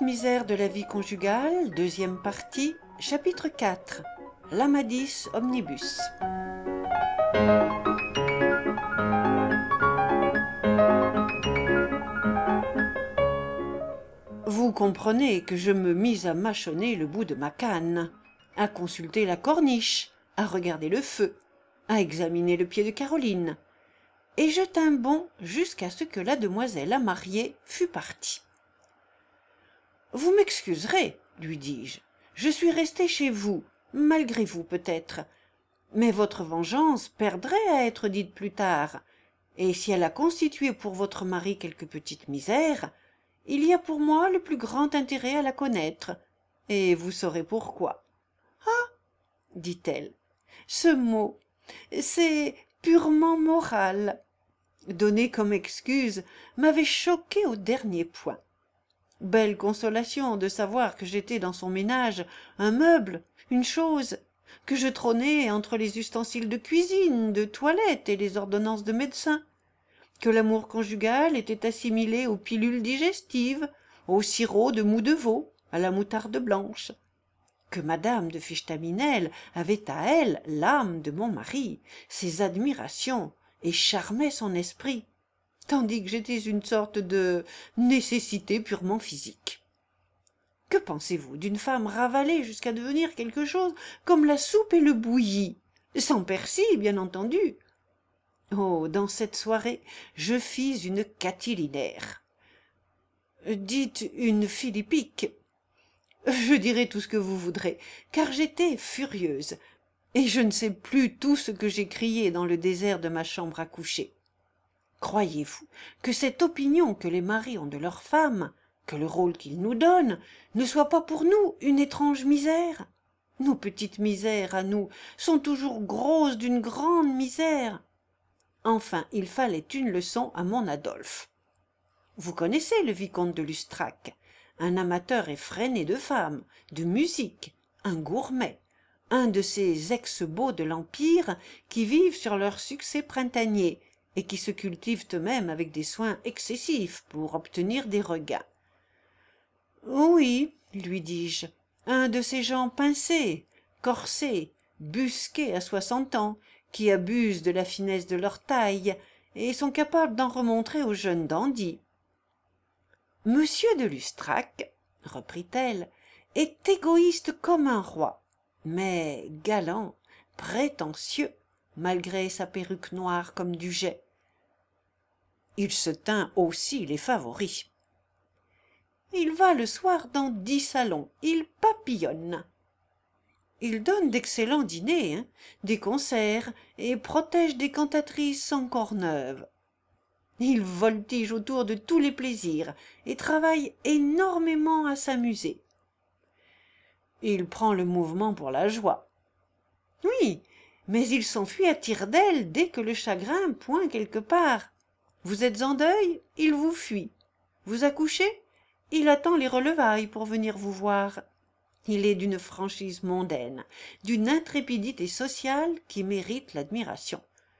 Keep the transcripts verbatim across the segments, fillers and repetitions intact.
misères de la vie conjugale, deuxième partie, chapitre quatre. L'Amadis Omnibus. Vous comprenez que je me mis à mâchonner le bout de ma canne, à consulter la corniche, à regarder le feu, à examiner le pied de Caroline, et je tins bon jusqu'à ce que la demoiselle à marier fût partie. « Vous m'excuserez, lui dis-je, je suis resté chez vous, malgré vous peut-être, mais votre vengeance perdrait à être dite plus tard, et si elle a constitué pour votre mari quelque petite misère, il y a pour moi le plus grand intérêt à la connaître, et vous saurez pourquoi. »« Ah !» dit-elle, « ce mot, c'est purement moral. » Donné comme excuse m'avait choqué au dernier point. Belle consolation de savoir que j'étais dans son ménage un meuble, une chose, que je trônais entre les ustensiles de cuisine, de toilette et les ordonnances de médecin, que l'amour conjugal était assimilé aux pilules digestives, au sirop de mou de veau, à la moutarde blanche, que madame de Fichtaminel avait à elle l'âme de mon mari, ses admirations, et charmait son esprit, tandis que j'étais une sorte de nécessité purement physique. Que pensez-vous d'une femme ravalée jusqu'à devenir quelque chose comme la soupe et le bouilli, sans persil, bien entendu? Oh, dans cette soirée, je fis une catilinaire. Dites une philippique. Je dirai tout ce que vous voudrez, car j'étais furieuse, et je ne sais plus tout ce que j'ai crié dans le désert de ma chambre à coucher. Croyez-vous que cette opinion que les maris ont de leurs femmes, que le rôle qu'ils nous donnent, ne soit pas pour nous une étrange misère? Nos petites misères, à nous, sont toujours grosses d'une grande misère. Enfin, il fallait une leçon à mon Adolphe. Vous connaissez le vicomte de Lustrac, un amateur effréné de femmes, de musique, un gourmet, un de ces ex-beaux de l'Empire qui vivent sur leur succès printanier et qui se cultivent eux-mêmes avec des soins excessifs pour obtenir des regains. « Oui, lui dis-je, un de ces gens pincés, corsés, busqués à soixante ans, qui abusent de la finesse de leur taille et sont capables d'en remontrer aux jeunes dandys. »« Monsieur de Lustrac, reprit-elle, est égoïste comme un roi, mais galant, prétentieux, malgré sa perruque noire comme du jais. Il se teint aussi les favoris. Il va le soir dans dix salons, il papillonne. Il donne d'excellents dîners, hein, des concerts, et protège des cantatrices encore neuves. Il voltige autour de tous les plaisirs, et travaille énormément à s'amuser. Il prend le mouvement pour la joie. Oui, mais il s'enfuit à tire-d'aile dès que le chagrin pointe quelque part. Vous êtes en deuil, il vous fuit. Vous accouchez, il attend les relevailles pour venir vous voir. Il est d'une franchise mondaine, d'une intrépidité sociale qui mérite l'admiration.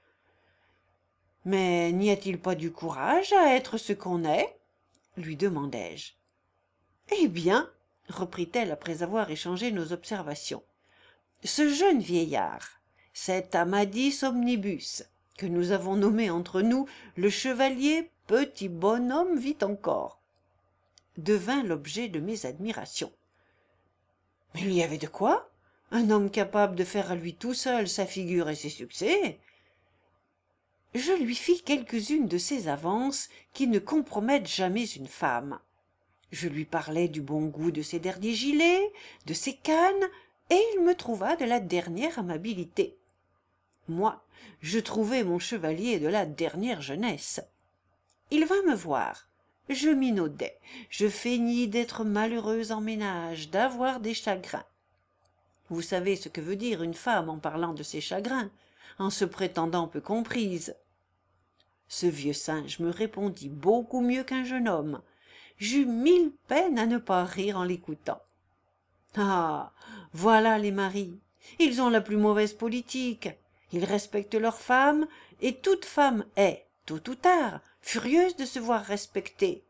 Mais n'y a-t-il pas du courage à être ce qu'on est? Lui demandai-je. Eh bien, reprit-elle après avoir échangé nos observations, ce jeune vieillard, cet Amadis Omnibus, que nous avons nommé entre nous le chevalier petit bonhomme vit encore, devint l'objet de mes admirations. Mais il y avait de quoi? Un homme capable de faire à lui tout seul sa figure et ses succès. Je lui fis quelques-unes de ces avances qui ne compromettent jamais une femme. Je lui parlai du bon goût de ses derniers gilets, de ses cannes, et il me trouva de la dernière amabilité. Moi, je trouvai mon chevalier de la dernière jeunesse. Il vint me voir. Je minaudai, je feignis d'être malheureuse en ménage, d'avoir des chagrins. Vous savez ce que veut dire une femme en parlant de ses chagrins, en se prétendant peu comprise. Ce vieux singe me répondit beaucoup mieux qu'un jeune homme. J'eus mille peines à ne pas rire en l'écoutant. Ah, voilà les maris, ils ont la plus mauvaise politique. Ils respectent leurs femmes, et toute femme est, tôt ou tard, furieuse de se voir respectée.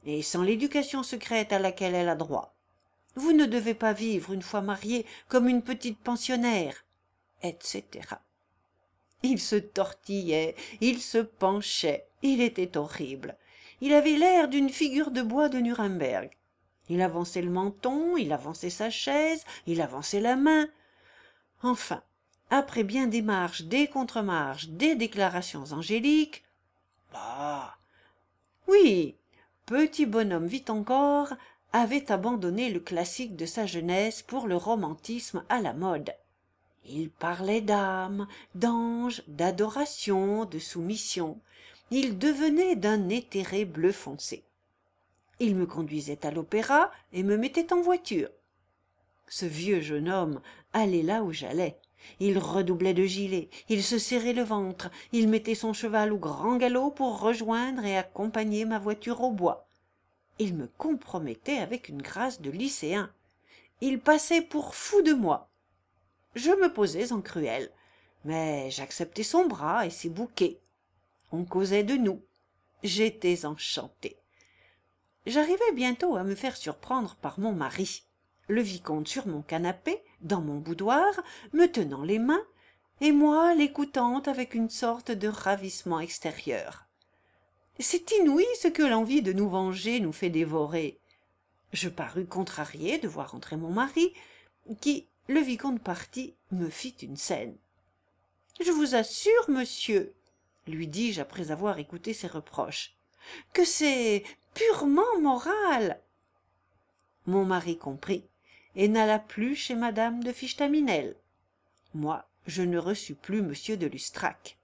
et sans l'éducation secrète à laquelle elle a droit. Vous ne devez pas vivre, une fois mariée, comme une petite pensionnaire, et cetera. Il se tortillait, il se penchait, il était horrible. Il avait l'air d'une figure de bois de Nuremberg. Il avançait le menton, il avançait sa chaise, il avançait la main. Enfin, après bien des marches, des contre-marches, des déclarations angéliques, bah, oui, petit bonhomme vite encore, avait abandonné le classique de sa jeunesse pour le romantisme à la mode. Il parlait d'âme, d'ange, d'adoration, de soumission. Il devenait d'un éthéré bleu foncé. Il me conduisait à l'opéra et me mettait en voiture. Ce vieux jeune homme allait là où j'allais. Il redoublait de gilet, il se serrait le ventre, il mettait son cheval au grand galop pour rejoindre et accompagner ma voiture au bois. Il me compromettait avec une grâce de lycéen. Il passait pour fou de moi. Je me posais en cruelle, mais j'acceptais son bras et ses bouquets. On causait de nous. J'étais enchantée. J'arrivais bientôt à me faire surprendre par mon mari, le vicomte sur mon canapé, dans mon boudoir, me tenant les mains, et moi l'écoutant avec une sorte de ravissement extérieur. C'est inouï ce que l'envie de nous venger nous fait dévorer. Je parus contrariée de voir entrer mon mari, qui, le vicomte parti, me fit une scène. « Je vous assure, monsieur, lui dis-je après avoir écouté ses reproches, que c'est purement moral. » Mon mari comprit et n'alla plus chez madame de Fichtaminel. Moi, je ne reçus plus monsieur de Lustrac.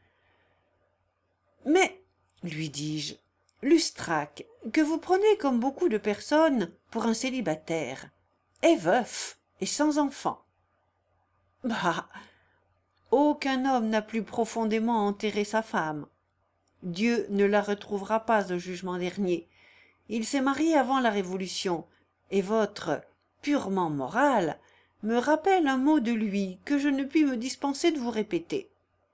« Mais, lui dis-je, Lustrac, que vous prenez comme beaucoup de personnes pour un célibataire, est veuf et sans enfant. Bah, aucun homme n'a plus profondément enterré sa femme. Dieu ne la retrouvera pas au jugement dernier. Il s'est marié avant la Révolution, et votre purement moral me rappelle un mot de lui que je ne puis me dispenser de vous répéter.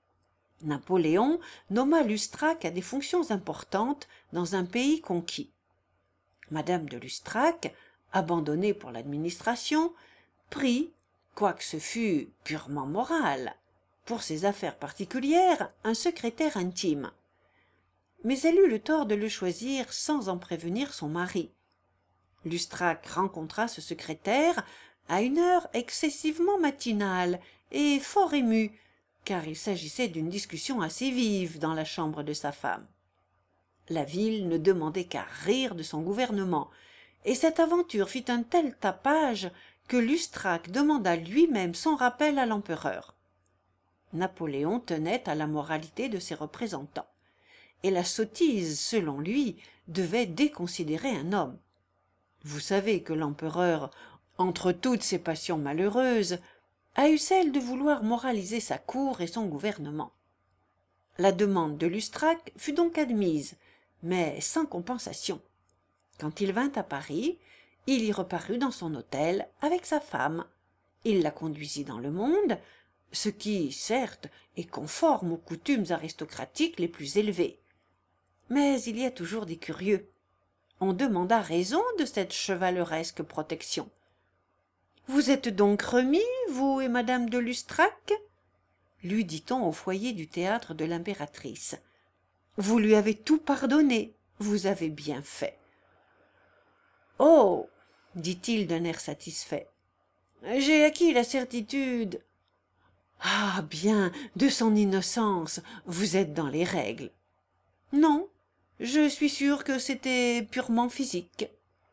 Napoléon nomma Lustrac à des fonctions importantes dans un pays conquis. Madame de Lustrac, abandonnée pour l'administration, prit, quoique ce fût purement moral, pour ses affaires particulières, un secrétaire intime. Mais elle eut le tort de le choisir sans en prévenir son mari. Lustrac rencontra ce secrétaire à une heure excessivement matinale et fort ému, car il s'agissait d'une discussion assez vive dans la chambre de sa femme. La ville ne demandait qu'à rire de son gouvernement, et cette aventure fit un tel tapage que Lustrac demanda lui-même son rappel à l'empereur. Napoléon tenait à la moralité de ses représentants, et la sottise, selon lui, devait déconsidérer un homme. Vous savez que l'empereur, entre toutes ses passions malheureuses, a eu celle de vouloir moraliser sa cour et son gouvernement. La demande de Lustrac fut donc admise, mais sans compensation. Quand il vint à Paris, il y reparut dans son hôtel avec sa femme. Il la conduisit dans le monde, ce qui, certes, est conforme aux coutumes aristocratiques les plus élevées. Mais il y a toujours des curieux. On demanda raison de cette chevaleresque protection. « Vous êtes donc remis, vous et madame de Lustrac ?» lui dit-on au foyer du théâtre de l'impératrice. « Vous lui avez tout pardonné, vous avez bien fait. »« Oh !» dit-il d'un air satisfait. « J'ai acquis la certitude. »« Ah bien, de son innocence, vous êtes dans les règles. »« Non, je suis sûre que c'était purement physique. »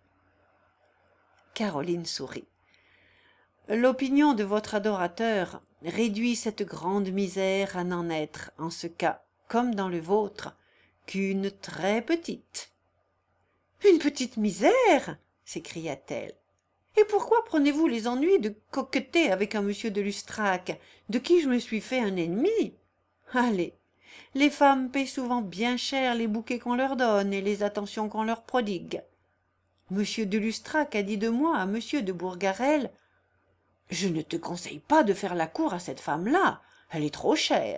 Caroline sourit. « L'opinion de votre adorateur réduit cette grande misère à n'en être, en ce cas, comme dans le vôtre, qu'une très petite. »« Une petite misère !» s'écria-t-elle. « Et pourquoi prenez-vous les ennuis de coqueter avec un monsieur de Lustrac, de qui je me suis fait un ennemi? Allez, les femmes paient souvent bien cher les bouquets qu'on leur donne et les attentions qu'on leur prodigue. Monsieur de Lustrac a dit de moi à monsieur de Bourgarel: « Je ne te conseille pas de faire la cour à cette femme-là, elle est trop chère. »